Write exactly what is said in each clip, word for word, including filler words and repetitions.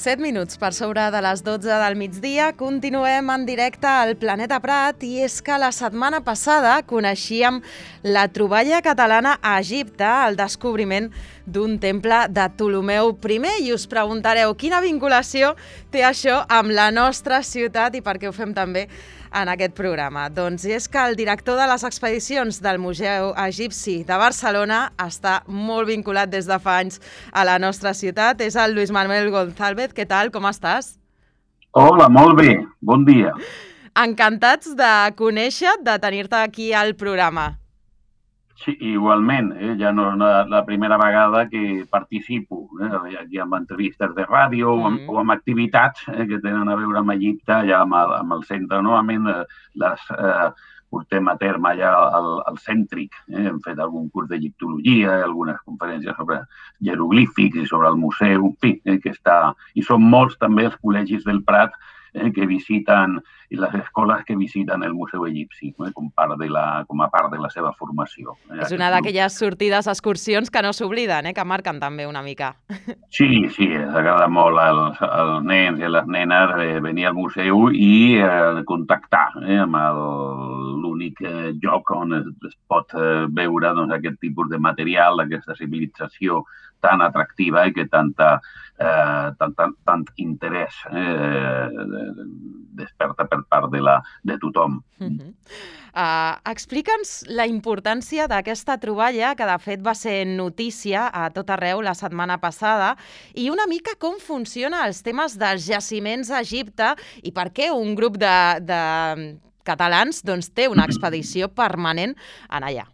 set minuts per sobre de les dotze del migdia, continuem en directe al Planeta Prat i és que la setmana passada coneixíem la troballa catalana a Egipte, el descobriment d'un temple de Ptolemeu primer, i us preguntareu quina vinculació té això amb la nostra ciutat i per què ho fem també en aquest programa. Doncs és que el director de les expedicions del Museu Egipci de Barcelona està molt vinculat des de fa anys a la nostra ciutat. És el Luis Manuel González. Què tal? Com estàs? Hola, molt bé. Bon dia. Encantats de conèixer-te, de tenir-te aquí al programa. Sí, igualment. Eh? Ja no és la, la primera vegada que participo eh? aquí amb entrevistes de ràdio mm. o, amb, o amb activitats eh? que tenen a veure amb Egipte, ja amb el, amb el centre. Normalment eh, les eh, portem a terme ja al, al cèntric. Eh? Hem fet algun curs d'egiptologia, algunes conferències sobre jeroglífics i sobre el museu, en fi, eh? que està... I són molts també els col·legis del Prat eh? que visiten, i les escoles que visiten el Museu Egipci, eh? com, part de la, com a part de la seva formació. Eh? És una d'aquelles sortides, excursions que no s'obliden, eh? que marquen també una mica. Sí, sí, agrada molt als, als nens i a les nenes eh, venir al museu i eh, contactar eh? amb l'únic eh, lloc on es, es pot eh, veure doncs, aquest tipus de material, aquesta civilització tan atractiva i que tanta, eh, tant, tant, tant interès eh, desperta per part de, la, de tothom. Uh-huh. uh, Explica'ns la importància d'aquesta troballa, que de fet va ser notícia a tot arreu la setmana passada, i una mica com funciona els temes dels jaciments a Egipte i per què un grup de, de catalans doncs, té una expedició permanent en allà.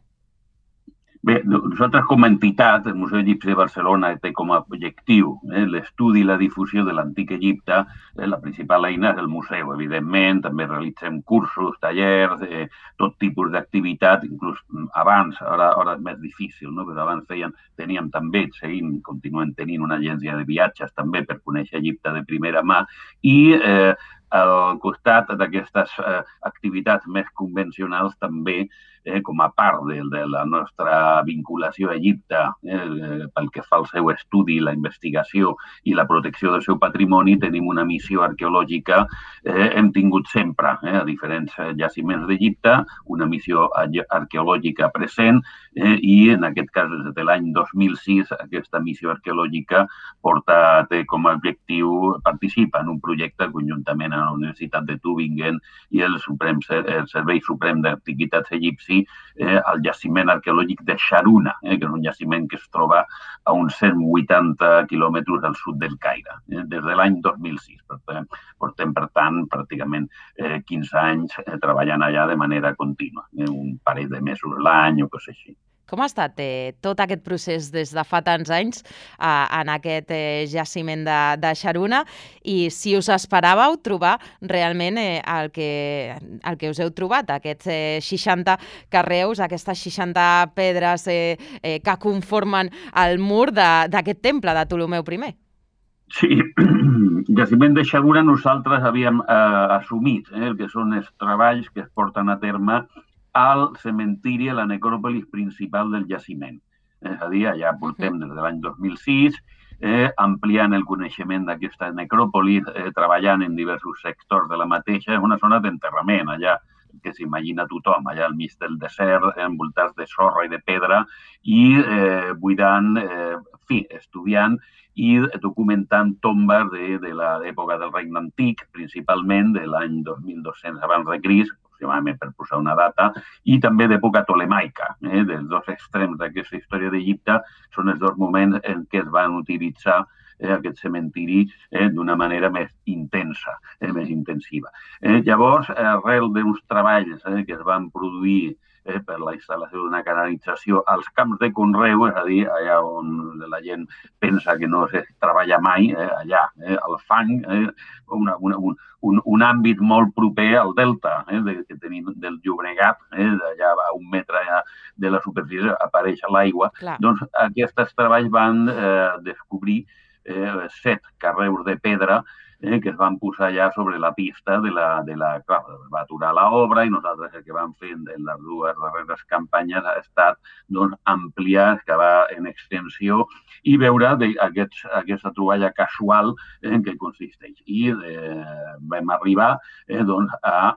Bé, nosaltres com a entitat, el Museu Egipci de Barcelona té com a objectiu eh, l'estudi i la difusió de l'antic Egipte. Eh, la principal eina és el museu, evidentment. També realitzem cursos, tallers, eh, tot tipus d'activitat, inclús abans, ara, ara és més difícil, no? Però abans feien, teníem també, seguim, continuem tenint una agència de viatges també per conèixer Egipte de primera mà i eh, al costat d'aquestes eh, activitats més convencionals també Eh, com a part de, de la nostra vinculació a Egipte eh, pel que fa al seu estudi, la investigació i la protecció del seu patrimoni, tenim una missió arqueològica, eh, hem tingut sempre eh, a diferents jaciments d'Egipte, una missió arqueològica present eh, i en aquest cas des de l'any dos mil sis aquesta missió arqueològica porta, té com a objectiu, participa en un projecte conjuntament a la Universitat de Tübingen i el, Suprem, el Servei Suprem d'Antiguitats Egipci Eh, al jaciment arqueològic de Sharuna, eh, que és un jaciment que es troba a uns cent vuitanta quilòmetres al sud del Caire, eh, des de l'any dos mil sis. Per tant, portem, per tant, pràcticament eh, quinze anys eh, treballant allà de manera contínua, eh, un parell de mesos l'any o coses així. Com ha estat eh, tot aquest procés des de fa tants anys eh, en aquest eh, jaciment de, de Sharuna i si us esperàveu trobar realment eh, el, que, el que us heu trobat, aquests eh, seixanta carreus, aquestes seixanta pedres eh, eh, que conformen el mur d'aquest temple de Ptolemeu primer? Sí, el jaciment de Sharuna nosaltres havíem eh, assumit eh, el que són els treballs que es porten a terme al cementiri, a la necròpolis principal del jaciment. És a dir, allà portem des de l'any dos mil sis, eh, ampliant el coneixement d'aquesta necròpolis, eh, treballant en diversos sectors de la mateixa. És una zona d'enterrament, allà que s'imagina tothom, allà al mig del desert, envoltats de sorra i de pedra, i eh, buidant, eh, en fi, estudiant i documentant tombes de, de l'època del Regne Antic, principalment de l'any dos mil dos-cents abans de Crist, per posar una data, i també d'època tolemaica. Eh? Dels dos extrems d'aquesta història d'Egipte són els dos moments en què es van utilitzar eh, aquest cementiri eh, d'una manera més intensa, eh, més intensiva. Eh, llavors, arrel d'uns treballs eh, que es van produir eh, per la instal·lació d'una canalització als camps de conreu, és a dir, allà on la gent pensa que no es treballa mai, eh, allà, eh, al fang, eh, una, una, un, un, un àmbit molt proper al delta eh, de, que tenim del Llobregat, eh, allà a un metre de la superfície apareix l'aigua. Doncs aquests treballs van eh, descobrir eh, set carreus de pedra eh, que es van posar ja sobre la pista de la... De la clar, va aturar l'obra i nosaltres el que vam fer en les dues darreres campanyes ha estat doncs, ampliar, excavar en extensió i veure de, aquests, aquesta troballa casual eh, en què consisteix. I eh, vam arribar eh, doncs, a...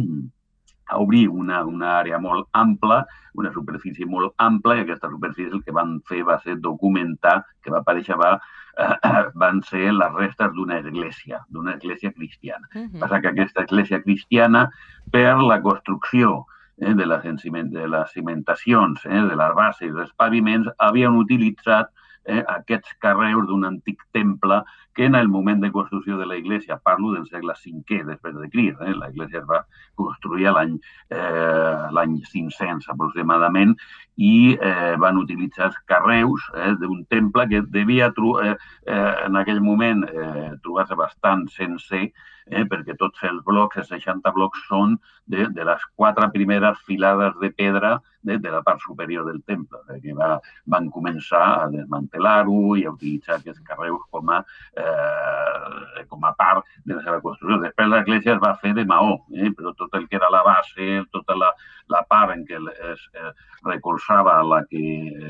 a obrir una, una àrea molt ampla, una superfície molt ampla, i aquesta superfície el que van fer va ser documentar, que va aparèixer, va, eh, van ser les restes d'una església, d'una església cristiana. Uh-huh. Passa que aquesta església cristiana, per la construcció eh, de, les, de les cimentacions, eh, de les bases, dels paviments, havien utilitzat eh, aquests carreus d'un antic temple que en el moment de construcció de la iglesia, parlo del segle cinquè després de Crist, eh, la iglesia es va construir l'any eh, l'any cinc-cents aproximadament i eh, van utilitzar els carreus eh, d'un temple que devia eh, eh, en aquell moment eh, trobar-se bastant sencer eh, perquè tots els blocs, els seixanta blocs, són de, de les quatre primeres filades de pedra de, de la part superior del temple. Que va, van començar a desmantelar-ho i a utilitzar aquests carreus com a, eh, com a part de la seva construcció. Després l'església es va fer de maó, eh, però tot el que era la base, tota la, la part en què es eh, recolzava la que...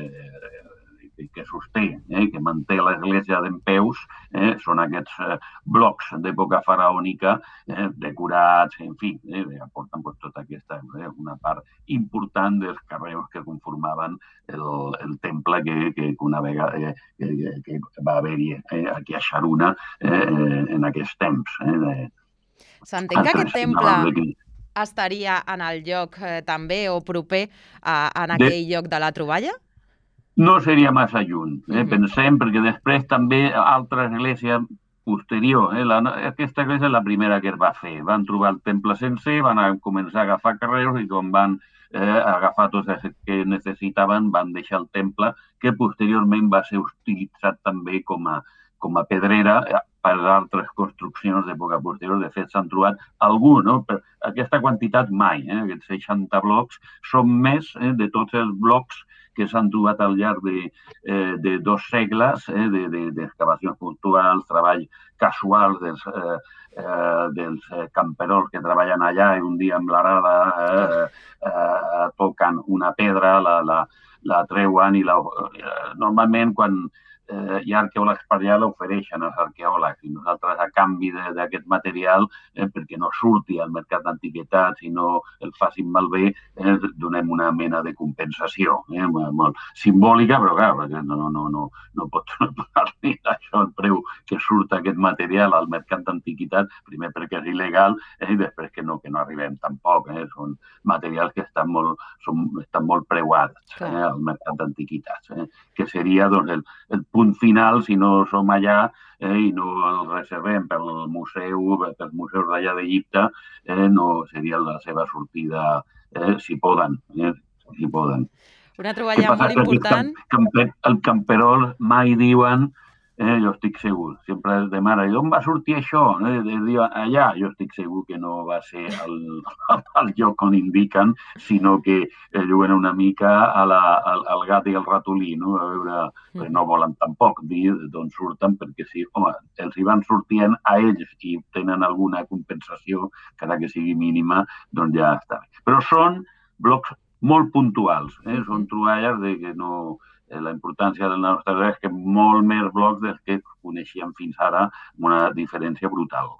Eh, que sosté, eh, que manté l'església dempeus, eh, són aquests eh, blocs d'època faraònica eh, decorats, en fi, eh, aporten pues, tota aquesta, eh, una part important dels carreus que conformaven el, el temple que, que una vegada eh, que, que va haver-hi eh, aquí a Xaruna eh, en aquests temps. Eh, S'entén que aquest temple estaria en el lloc eh, també o proper a, en aquell de... lloc de la troballa? No seria massa lluny, eh? Mm-hmm. Pensem, perquè després també altra església posterior, eh? la, aquesta església és la primera que es va fer. Van trobar el temple sencer, van a començar a agafar carreus i quan van eh, agafar tots els que necessitaven van deixar el temple, que posteriorment va ser utilitzat també com a, com a pedrera per altres construccions d'època posterior. De fet, s'han trobat algú, no? Per aquesta quantitat mai, eh? Aquests seixanta blocs són més eh, de tots els blocs que s'han trobat al llarg de, eh, de dos segles eh, d'excavacions de, puntuals, treball casual dels, eh, eh, dels camperols que treballen allà i un dia amb l'arada eh, eh, toquen una pedra, la, la, la treuen i la, eh, normalment quan eh, hi ha arqueòlegs per allà l'ofereixen als arqueòlegs i nosaltres a canvi d'aquest material eh, perquè no surti al mercat d'antiguitats i no el facin malbé eh, donem una mena de compensació eh, molt, molt simbòlica però clar, no, no, no, no pot pagar-li això el preu que surt aquest material al mercat d'antiguitats, primer perquè és il·legal eh, i després que no, que no arribem tampoc, eh, són materials que estan molt, són, estan molt preuats eh, al mercat d'antiguitats, eh, que seria doncs, el, el punt final, si no som allà eh, i no el reservem pel museu, pels museus d'allà d'Egipte, eh, no seria la seva sortida, eh, si poden, eh, si poden. Una troballa molt important. El, el camperol mai diuen, eh, jo estic segur, sempre es demana, d'on va sortir això? Eh, diuen, allà, jo estic segur que no va ser el, el lloc on indiquen, sinó que eh, juguen una mica a la, al, al gat i al ratolí, no? A veure, mm. no volen tampoc dir d'on surten, perquè si, home, els hi van sortint a ells i tenen alguna compensació, cada que sigui mínima, doncs ja està bé. Però són blocs molt puntuals, eh? Són troballes de que no... La importància del nostre és que molt més blocs dels que coneixíem fins ara amb una diferència brutal.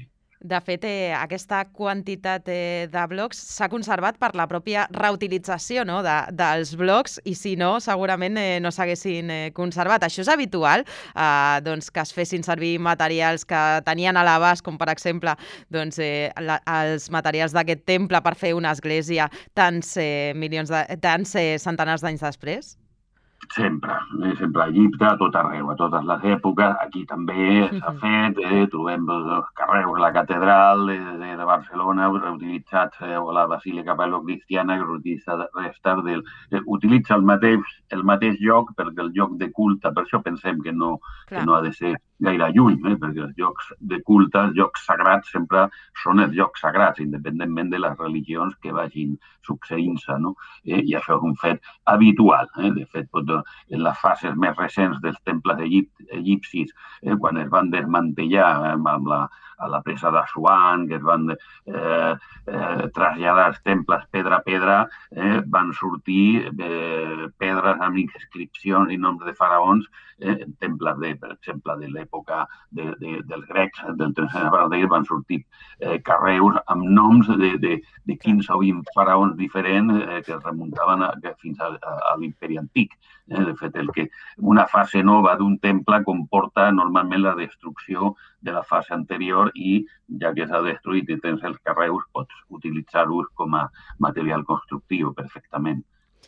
De fet, eh, aquesta quantitat eh, de blocs s'ha conservat per la pròpia reutilització no? de, dels blocs i si no, segurament eh, no s'haguessin eh, conservat. Això és habitual, eh, doncs, que es fessin servir materials que tenien a l'abast, com per exemple doncs, eh, la, els materials d'aquest temple per fer una església tants, eh, milions de, tants eh, centenars d'anys després? Sempre, eh, sempre a Egipte, a tot arreu, a totes les èpoques. Aquí també s'ha fet, eh, trobem els carreus de la catedral de, de, de Barcelona reutilitzats, eh, o la Basílica Paleocristiana, que utilitza restes del... Eh, utilitza el mateix, el mateix lloc perquè el lloc de culte, per això pensem que no, que no ha de ser gaire lluny, eh? perquè els llocs de culte, els llocs sagrats, sempre són els llocs sagrats, independentment de les religions que vagin succeint-se, no? Eh? I això és un fet habitual. Eh? De fet, en les fases més recents dels temples egipcis, eh? quan es van desmantellar eh? amb la, a la presa d'Assuan, que es van eh, eh, traslladar els temples pedra a pedra, eh? van sortir eh, pedres amb inscripcions i noms de faraons eh? en temples, de, per exemple, de l'època de, de, dels grecs, del temps van sortir eh, carreus amb noms de, de, de quinze o vint faraons diferents eh, que es remuntaven a, que fins a, a, a l'imperi antic. Eh? De fet, el que una fase nova d'un temple comporta normalment la destrucció de la fase anterior i, ja que s'ha destruït i tens els carreus, pots utilitzar-los com a material constructiu perfectament.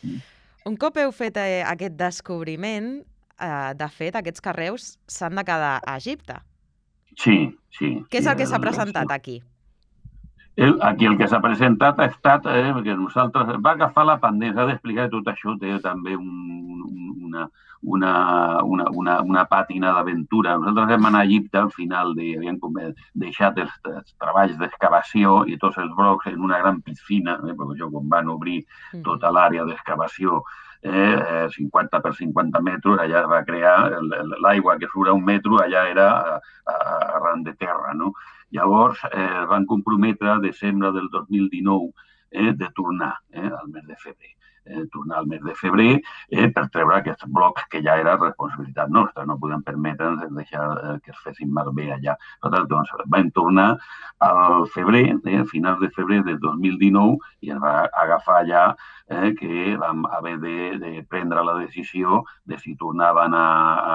Un cop heu fet eh, aquest descobriment, eh, de fet, aquests carreus s'han de quedar a Egipte. Sí, sí. Què és sí, el que s'ha presentat sí. aquí? El, aquí el que s'ha presentat ha estat eh, que nosaltres va agafar la pandèmia, s'ha d'explicar que tot això té també un, una, una, una, una, una pàtina d'aventura. Nosaltres vam anar a Egipte al final, de, havíem deixat els, els treballs d'excavació i tots els blocs en una gran piscina, eh, perquè això quan van obrir tota l'àrea d'excavació eh, cinquanta per cinquanta metres, allà es va crear l'aigua que surt a un metro, allà era arran de terra, no? Llavors, eh, es van comprometre a desembre del dos mil dinou eh, de tornar eh, al mes de febrer. Eh, tornar al mes de febrer eh, per treure aquests blocs que ja era responsabilitat nostra. No podem permetre'ns deixar eh, que es fessin malbé allà. Per tant, doncs, vam tornar al febrer, eh, a finals de febrer del dos mil dinou, i ens va agafar allà eh, que vam haver de, de prendre la decisió de si tornaven a,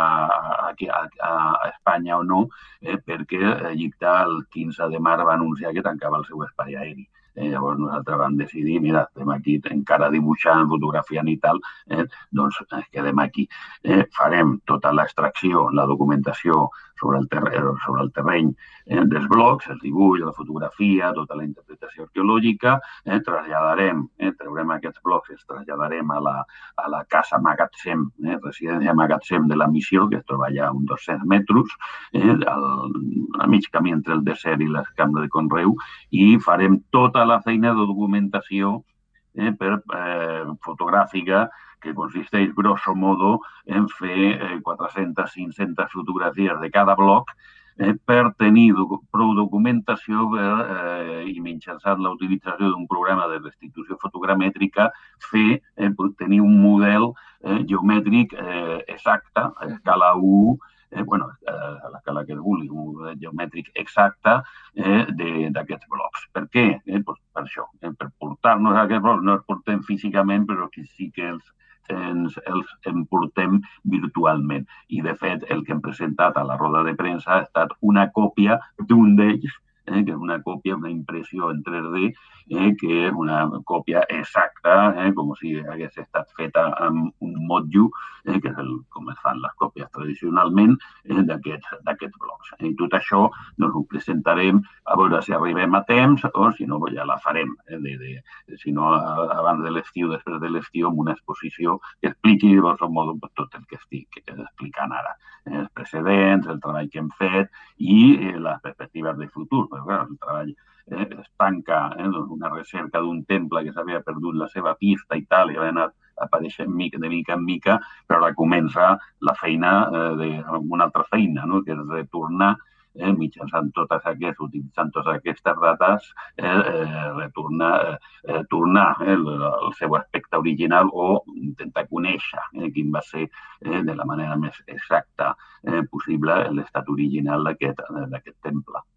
a, a, a Espanya o no, eh, perquè Egipte el quinze de març va anunciar que tancava el seu espai aeri. Eh, llavors nosaltres vam decidir, mira, estem aquí encara dibuixant, fotografiant i tal, eh, doncs eh, quedem aquí. Eh, farem tota l'extracció, la documentació sobre el terreny, sobre el terreny eh, dels blocs, el dibuix, la fotografia, tota la interpretació arqueològica, eh, traslladarem, eh, traurem aquests blocs, els traslladarem a la, a la casa magatzem, eh, residència magatzem de la missió, que es troba allà a uns dos-cents metres, eh, al, a mig camí entre el desert i les cambres de conreu, i farem tota la feina de documentació eh, per, eh, fotogràfica, que consisteix, grosso modo, en fer eh, quatre-centes a cinc-centes fotografies de cada bloc eh, per tenir doc prou documentació per, eh, i mitjançant la utilització d'un programa de restitució fotogramètrica fer, eh, tenir un model eh, geomètric eh, exacte, a escala u, eh, bueno, a l'escala que es vulgui, un model geomètric exacte eh, d'aquests blocs. Per què? Eh, pues per això, eh, per portar-nos a aquests blocs, no els portem físicament, però que sí que els ens els emportem virtualment. I, de fet, el que hem presentat a la roda de premsa ha estat una còpia d'un d'ells, eh, que és una còpia, una impressió en tres D, eh, que és una còpia exacta, eh, com si hagués estat feta amb un motllo, eh, que és el, com es fan les còpies tradicionalment, eh, d'aquests blocs. I tot això doncs, ho presentarem a veure si arribem a temps o si no ja la farem. Eh, de, de, si no, abans de l'estiu, després de l'estiu, amb una exposició que expliqui, de grosso modo, tot el que estic explicant ara. Eh, els precedents, el treball que hem fet i eh, les perspectives de futur. Però, clar, el treball eh, es tanca eh, una recerca d'un temple que s'havia perdut la seva pista i tal, i havia anat apareixent mica, de mica en mica, però ara comença la feina eh, d'una altra feina, no? Que és retornar eh, mitjançant totes aquestes, utilitzant totes aquestes dates, eh, eh, retornar, eh, tornar eh, el, el seu aspecte original o intentar conèixer eh, quin va ser eh, de la manera més exacta eh, possible l'estat original d'aquest temple.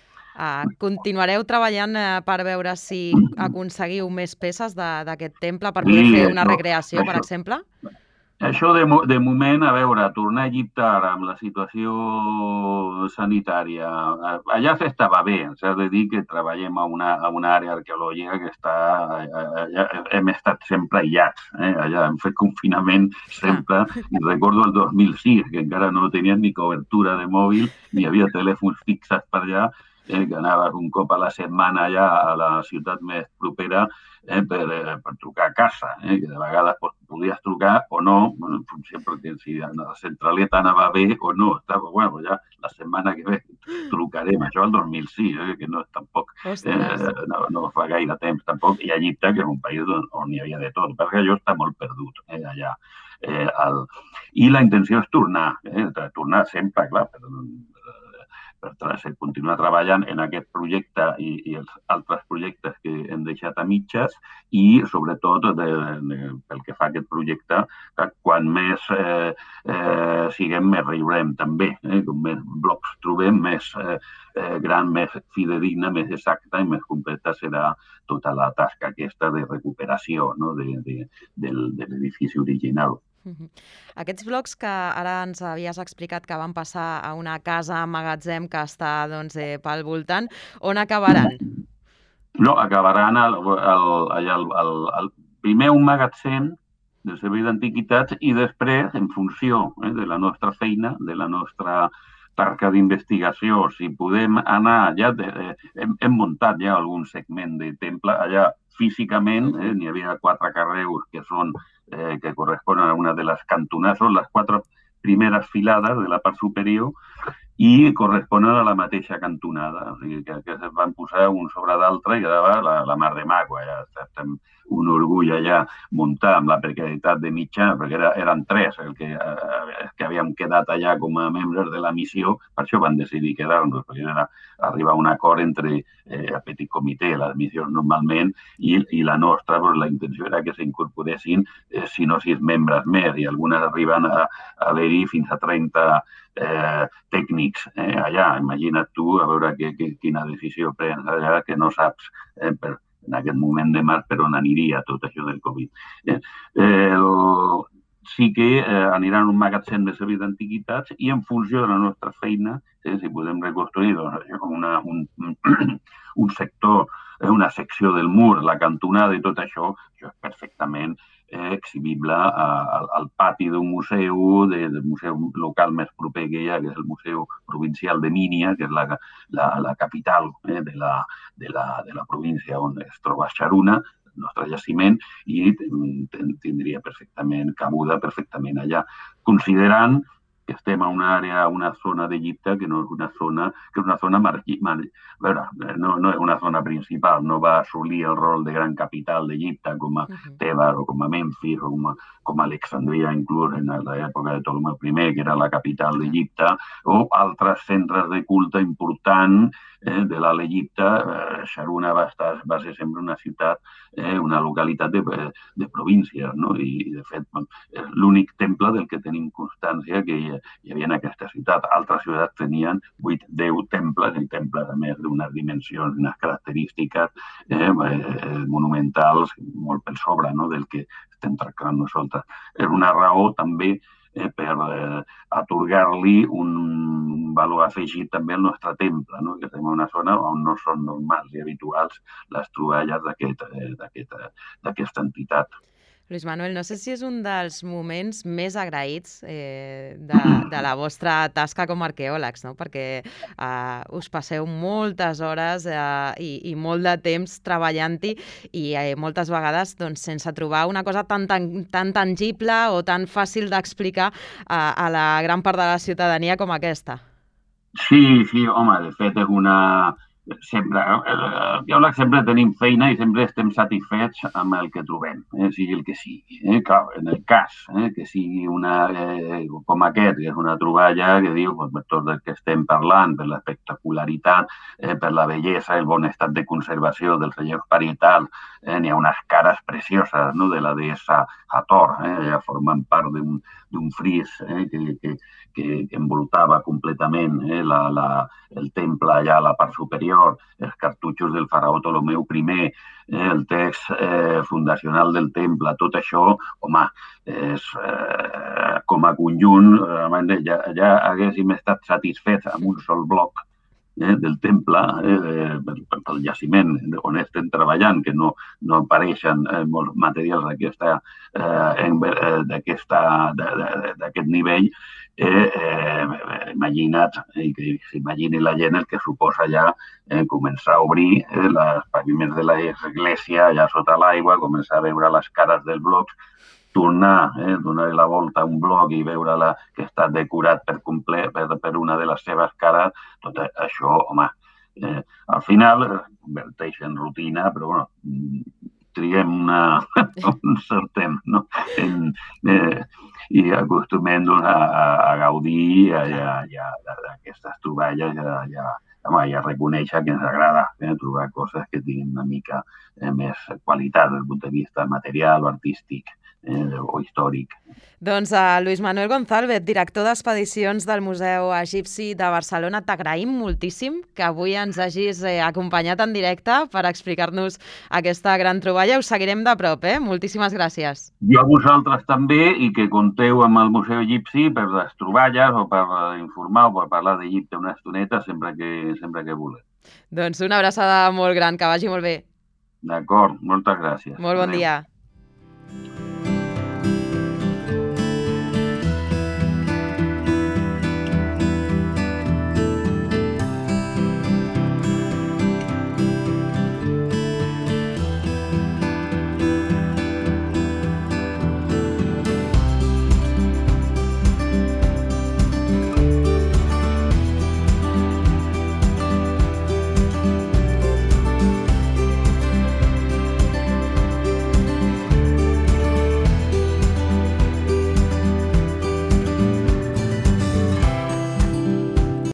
Uh, continuareu treballant uh, per veure si aconseguiu més peces d'aquest temple per poder sí, fer una recreació, això, per exemple? Això de, de moment, a veure, tornar a Egipte ara amb la situació sanitària, allà s'estava bé, s'ha de dir que treballem a una, a una àrea arqueològica que està, allà, hem estat sempre aïllats, eh? Allà hem fet confinament sempre, i recordo el dos mil sis, que encara no tenien ni cobertura de mòbil, ni havia telèfons fixats per allà, eh, que anaves un cop a la setmana allà a la ciutat més propera eh, per, eh, per trucar a casa, eh, que de vegades pues, podies trucar o no, en funció perquè si la centraleta anava bé o no. Estava, bueno, ja la setmana que ve trucarem. Això el dos mil sis, eh, que no és tampoc, eh, no, no fa gaire temps tampoc, i a Egipte, que és un país on, on hi havia de tot, perquè allò està molt perdut eh, allà. Eh, el... I la intenció és tornar, eh, tornar sempre, clar, per, per, per continuar treballant en aquest projecte i, i els altres projectes que hem deixat a mitges i, sobretot, de, de, pel que fa a aquest projecte, que quan més eh, eh, siguem, més riurem també. Eh? Com més blocs trobem, més eh, eh, gran, més fidedigna, més exacta i més completa serà tota la tasca aquesta de recuperació, no? de, de, del, de l'edifici original. Uh-huh. Aquests blocs que ara ens havies explicat que van passar a una casa magatzem que està doncs, eh, pel voltant, on acabaran? No, acabaran el, el, el, el, el primer un magatzem del servei d'antiguitats i després, en funció eh, de la nostra feina, de la nostra tasca d'investigació, si podem anar allà, eh, hem, hem muntat ja algun segment de temple allà físicament, eh, n'hi havia quatre carreus que són Eh, que corresponen a una de les cantonades, són les quatre primeres filades de la part superior i corresponen a la mateixa cantonada. O sigui, que, que es van posar un sobre d'altre i quedava la, la mar de maco. Ja estem un orgull allà muntar amb la precarietat de mitjà, perquè era, eren tres el que, eh, que havíem quedat allà com a membres de la missió, per això van decidir quedar-nos, perquè era arribar a un acord entre eh, el petit comitè, les missions normalment, i, i la nostra, però la intenció era que s'incorporessin eh, si no sis membres més, i algunes arriben a, a haver-hi fins a trenta eh, tècnics eh, allà. Imagina't tu a veure que, que, quina decisió prens allà que no saps eh, per, en aquest moment de març per on aniria tot això del Covid. Eh, eh, el, sí que eh, aniran a un magatzem de servei d'antiguitats i en funció de la nostra feina, eh, si podem reconstruir doncs, una, un, un sector, eh, una secció del mur, la cantonada i tot això, això és perfectament eh, exhibible a, a, al pati d'un museu, de, del museu local més proper que hi ha, que és el Museu Provincial de Mínia, que és la, la, la capital eh, de, la, de, la, de la província on es troba Xaruna, el nostre jaciment, i tindria perfectament cabuda perfectament allà, considerant que estem a una àrea, una zona d'Egipte que no és una zona, que és una zona marginal. A veure, no, no és una zona principal, no va assolir el rol de gran capital d'Egipte com a Tebas o com a Memphis o com a, com a Alexandria, inclús en l'època de Ptolemeu primer, que era la capital d'Egipte, o altres centres de culte importants eh, de l'Alt Egipte. Eh, Xaruna va, estar, va ser sempre una ciutat, eh, una localitat de, de província, no? I, de fet, és l'únic temple del que tenim constància que hi, hi havia en aquesta ciutat. Altres ciutats tenien vuit, deu temples, i temples a més d'unes dimensions, unes característiques eh, monumentals molt per sobre, no?, del que estem tractant nosaltres. És una raó també eh, per eh, atorgar-li un valor afegit també al nostre temple, no?, que estem en una zona on no són normals i habituals les troballes d'aquesta entitat. Luis Manuel, no sé si és un dels moments més agraïts eh, de, de la vostra tasca com a arqueòlegs, no? Perquè eh, us passeu moltes hores eh, i, i molt de temps treballant-hi i eh, moltes vegades doncs, sense trobar una cosa tan, tan, tan tangible o tan fàcil d'explicar a, a la gran part de la ciutadania com aquesta. Sí, sí, home, de fet és una... Sempre, els arqueòlegs sempre tenim feina i sempre estem satisfets amb el que trobem, eh, sigui el que sigui. Eh? Clar, en el cas eh, que sigui una, eh, com aquest, que és una troballa que diu, pues, per tot el que estem parlant, per l'espectacularitat, eh, per la bellesa, el bon estat de conservació dels relleus parietals, eh, n'hi ha unes cares precioses, no?, de la deessa Hathor, eh, ja formant part d'un fris eh, que, que, que envoltava completament eh, la, la, el temple allà a la part superior, els cartutxos del faraó Ptolemeu primer, eh, el text eh, fundacional del temple, tot això, home, és, eh, com a conjunt, eh, ja, ja haguéssim estat satisfets amb un sol bloc eh, del temple, eh, pel jaciment on estem treballant, que no, no apareixen eh, molts materials d'aquesta eh, d'aquest nivell, eh, eh, imagina't, i que s'imagini la gent el que suposa ja eh, començar a obrir eh, els paviments de l'església allà sota l'aigua, començar a veure les cares dels blocs, tornar, eh, donar la volta a un bloc i veure-la que està decorat per complet per, per una de les seves cares, tot això, home, eh, al final es converteix en rutina, però bueno, triguem una, un cert temps, no? En, eh, i acostumem a, a, a gaudir d'aquestes troballes, ja, ja, home, ja reconèixer que ens agrada eh, trobar coses que tinguin una mica eh, més qualitat des del punt de vista material o artístic. Eh, o històric. Doncs a Luis Manuel González, director d'expedicions del Museu Egipci de Barcelona, t'agraïm moltíssim que avui ens hagis eh, acompanyat en directe per explicar-nos aquesta gran troballa. Us seguirem de prop, eh? Moltíssimes gràcies. Jo a vosaltres també, i que compteu amb el Museu Egipci per les troballes o per informar o per parlar d'Egipte una estoneta sempre que, sempre que voleu. Doncs una abraçada molt gran, que vagi molt bé. D'acord, moltes gràcies. Molt bon Adeu. dia.